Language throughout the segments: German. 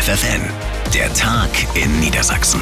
FFN, der Tag in Niedersachsen.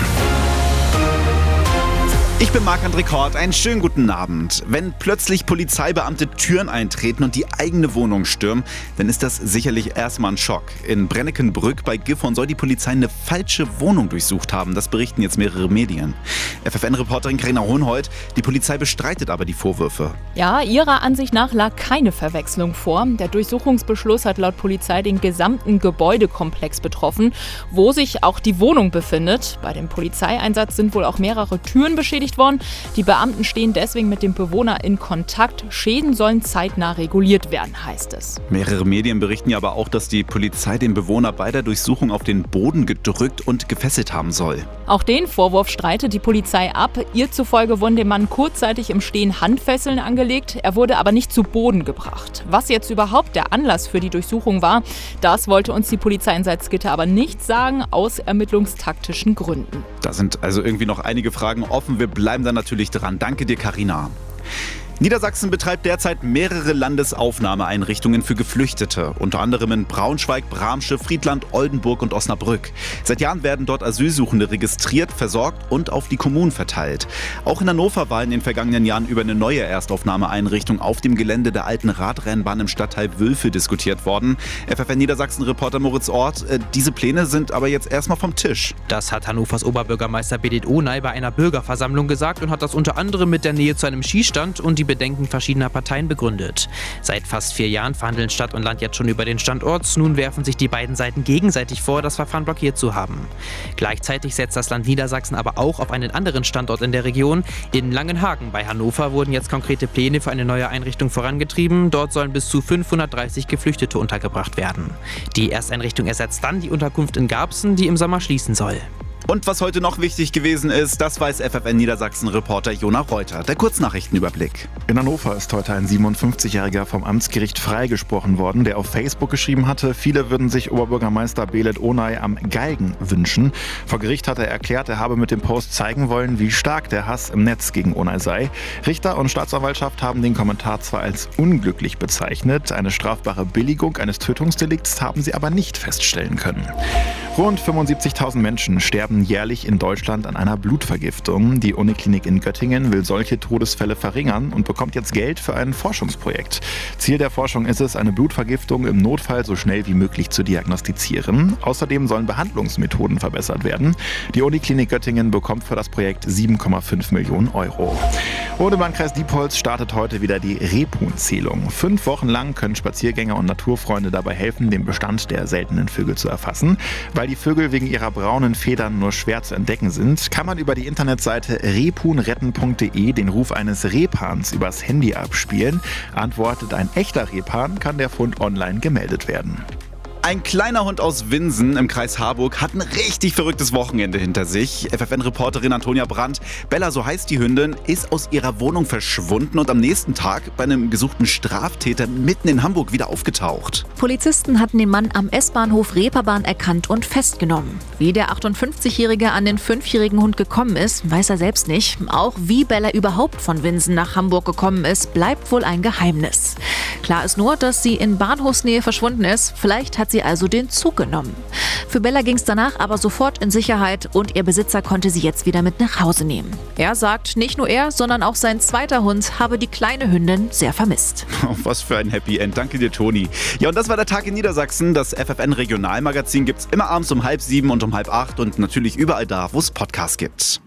Ich bin Marc-André Kort, einen schönen guten Abend. Wenn plötzlich Polizeibeamte Türen eintreten und die eigene Wohnung stürmen, dann ist das sicherlich erstmal ein Schock. In Brenneckenbrück bei Gifhorn soll die Polizei eine falsche Wohnung durchsucht haben. Das berichten jetzt mehrere Medien. FFN-Reporterin Carina Hohenhold, die Polizei bestreitet aber die Vorwürfe. Ja, ihrer Ansicht nach lag keine Verwechslung vor. Der Durchsuchungsbeschluss hat laut Polizei den gesamten Gebäudekomplex betroffen, wo sich auch die Wohnung befindet. Bei dem Polizeieinsatz sind wohl auch mehrere Türen beschädigt worden. Die Beamten stehen deswegen mit dem Bewohner in Kontakt. Schäden sollen zeitnah reguliert werden, heißt es. Mehrere Medien berichten ja aber auch, dass die Polizei den Bewohner bei der Durchsuchung auf den Boden gedrückt und gefesselt haben soll. Auch den Vorwurf streitet die Polizei ab. Ihr zufolge wurden dem Mann kurzzeitig im Stehen Handfesseln angelegt. Er wurde aber nicht zu Boden gebracht. Was jetzt überhaupt der Anlass für die Durchsuchung war, das wollte uns die Polizei in Salzgitter aber nicht sagen, aus ermittlungstaktischen Gründen. Da sind also irgendwie noch einige Fragen offen. Wir bleiben da natürlich dran. Danke dir, Carina. Niedersachsen betreibt derzeit mehrere Landesaufnahmeeinrichtungen für Geflüchtete, unter anderem in Braunschweig, Bramsche, Friedland, Oldenburg und Osnabrück. Seit Jahren werden dort Asylsuchende registriert, versorgt und auf die Kommunen verteilt. Auch in Hannover war in den vergangenen Jahren über eine neue Erstaufnahmeeinrichtung auf dem Gelände der alten Radrennbahn im Stadtteil Wülfe diskutiert worden. FFN Niedersachsen-Reporter Moritz Ort, diese Pläne sind aber jetzt erstmal vom Tisch. Das hat Hannovers Oberbürgermeister Bedit Onay bei einer Bürgerversammlung gesagt und hat das unter anderem mit der Nähe zu einem Skistand und die Bedenken verschiedener Parteien begründet. Seit fast 4 Jahren verhandeln Stadt und Land jetzt schon über den Standort. Nun werfen sich die beiden Seiten gegenseitig vor, das Verfahren blockiert zu haben. Gleichzeitig setzt das Land Niedersachsen aber auch auf einen anderen Standort in der Region. In Langenhagen bei Hannover wurden jetzt konkrete Pläne für eine neue Einrichtung vorangetrieben. Dort sollen bis zu 530 Geflüchtete untergebracht werden. Die Ersteinrichtung ersetzt dann die Unterkunft in Garbsen, die im Sommer schließen soll. Und was heute noch wichtig gewesen ist, das weiß FFN Niedersachsen-Reporter Jona Reuter. Der Kurznachrichtenüberblick. In Hannover ist heute ein 57-Jähriger vom Amtsgericht freigesprochen worden, der auf Facebook geschrieben hatte, viele würden sich Oberbürgermeister Bedit Onay am Galgen wünschen. Vor Gericht hat er erklärt, er habe mit dem Post zeigen wollen, wie stark der Hass im Netz gegen Onay sei. Richter und Staatsanwaltschaft haben den Kommentar zwar als unglücklich bezeichnet, eine strafbare Billigung eines Tötungsdelikts haben sie aber nicht feststellen können. Rund 75.000 Menschen sterben jährlich in Deutschland an einer Blutvergiftung. Die Uniklinik in Göttingen will solche Todesfälle verringern und bekommt jetzt Geld für ein Forschungsprojekt. Ziel der Forschung ist es, eine Blutvergiftung im Notfall so schnell wie möglich zu diagnostizieren. Außerdem sollen Behandlungsmethoden verbessert werden. Die Uniklinik Göttingen bekommt für das Projekt 7,5 Millionen Euro. Und im Landkreis Diepholz startet heute wieder die Rebhuhnzählung. 5 Wochen lang können Spaziergänger und Naturfreunde dabei helfen, den Bestand der seltenen Vögel zu erfassen. Weil die Vögel wegen ihrer braunen Federn nur schwer zu entdecken sind, kann man über die Internetseite rebhuhnretten.de den Ruf eines Rebhahns übers Handy abspielen. Antwortet ein echter Rebhahn, kann der Fund online gemeldet werden. Ein kleiner Hund aus Winsen im Kreis Harburg hat ein richtig verrücktes Wochenende hinter sich. FFN-Reporterin Antonia Brandt, Bella, so heißt die Hündin, ist aus ihrer Wohnung verschwunden und am nächsten Tag bei einem gesuchten Straftäter mitten in Hamburg wieder aufgetaucht. Polizisten hatten den Mann am S-Bahnhof Reeperbahn erkannt und festgenommen. Wie der 58-Jährige an den 5-jährigen Hund gekommen ist, weiß er selbst nicht. Auch wie Bella überhaupt von Winsen nach Hamburg gekommen ist, bleibt wohl ein Geheimnis. Klar ist nur, dass sie in Bahnhofsnähe verschwunden ist. Vielleicht hat sie also den Zug genommen. Für Bella ging es danach aber sofort in Sicherheit und ihr Besitzer konnte sie jetzt wieder mit nach Hause nehmen. Er sagt, nicht nur er, sondern auch sein zweiter Hund habe die kleine Hündin sehr vermisst. Oh, was für ein Happy End. Danke dir, Toni. Ja, und das war der Tag in Niedersachsen. Das FFN Regionalmagazin gibt's immer abends um 6:30 und um 7:30 und natürlich überall da, wo es Podcasts gibt.